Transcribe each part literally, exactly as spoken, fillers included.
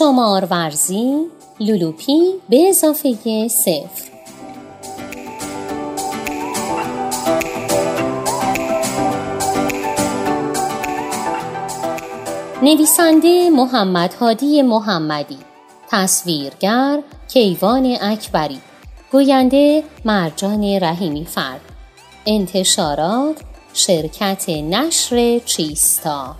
شمار ورزی لولوپی به اضافه صفر. نویسنده محمد هادی محمدی، تصویرگر کیوان اکبری، گوینده مرجان رحیمی فرد، انتشارات شرکت نشر چیستا.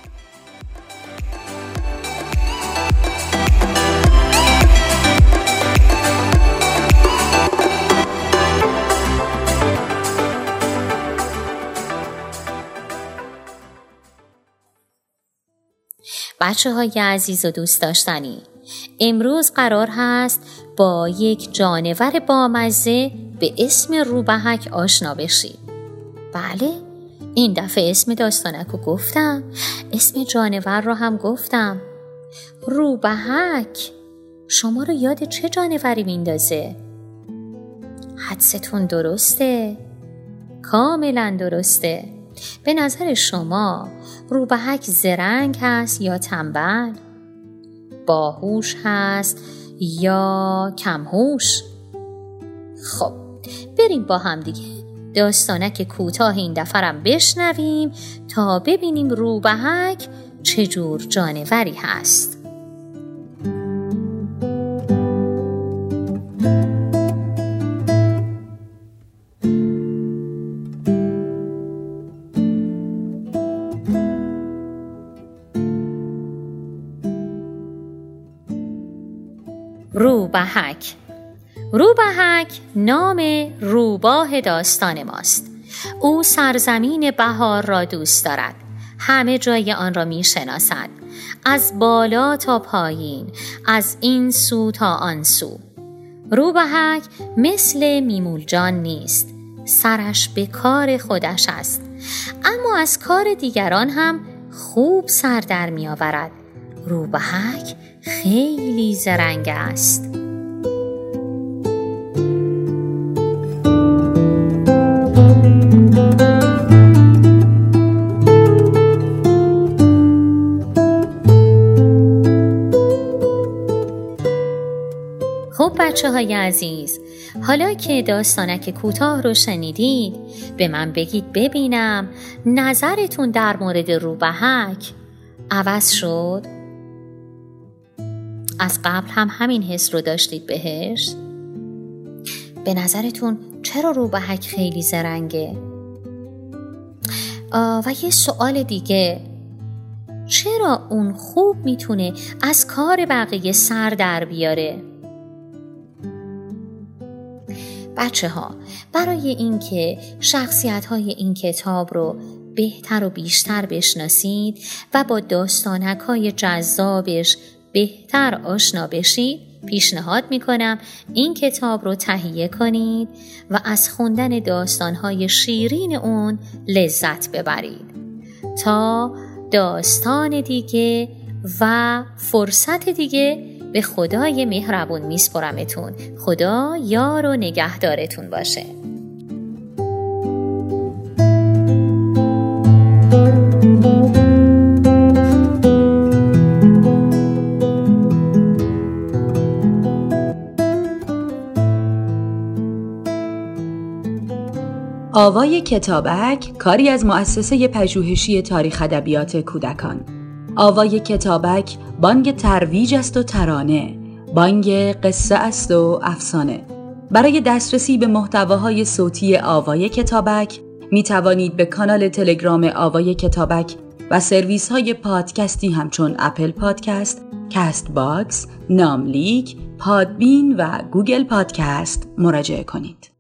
بچه های عزیز و دوست داشتنی، امروز قرار هست با یک جانور بامزه به اسم روبهک آشنا بشید. بله، این دفعه اسم داستانک رو گفتم، اسم جانور رو هم گفتم. روبهک شما رو یاد چه جانوری میندازه؟ حدستون درسته؟ کاملا درسته. به نظر شما روبهک زرنگ هست یا تنبل؟ باهوش هست یا کمهوش؟ خب بریم با هم دیگه داستانک کوتاه این دفعرم بشنویم تا ببینیم روبهک چجور جانوری هست. روبهک. روبهک نام روباه داستان ماست. او سرزمین بهار را دوست دارد. همه جای آن را می شناسد. از بالا تا پایین، از این سو تا آن سو. روبهک مثل میمول جان نیست. سرش به کار خودش است. اما از کار دیگران هم خوب سر در می آورد. روبهک خیلی زرنگ است. خب بچه های عزیز، حالا که داستانک کوتاه رو شنیدید، به من بگید ببینم نظرتون در مورد روبهک عوض شد؟ از قبل هم همین حس رو داشتید بهش؟ به نظرتون چرا روبهک خیلی زرنگه؟ و یه سوال دیگه، چرا اون خوب میتونه از کار بقیه سر در بیاره؟ بچه ها، برای اینکه شخصیت های این کتاب رو بهتر و بیشتر بشناسید و با داستانک های جذابش بهتر آشنا بشید، پیشنهاد میکنم این کتاب رو تهیه کنید و از خوندن داستانهای شیرین اون لذت ببرید. تا داستان دیگه و فرصت دیگه به خدای مهربون میسپرمتون. خدا یار و نگهدارتون باشه. آوای کتابک کاری از مؤسسه پژوهشی تاریخ ادبیات کودکان. آوای کتابک بانگ ترویج است و ترانه، بانگ قصه است و افسانه. برای دسترسی به محتواهای صوتی آوای کتابک می توانید به کانال تلگرام آوای کتابک و سرویس های پادکستی همچون اپل پادکست، کست باکس، ناملیک، پادبین و گوگل پادکست مراجعه کنید.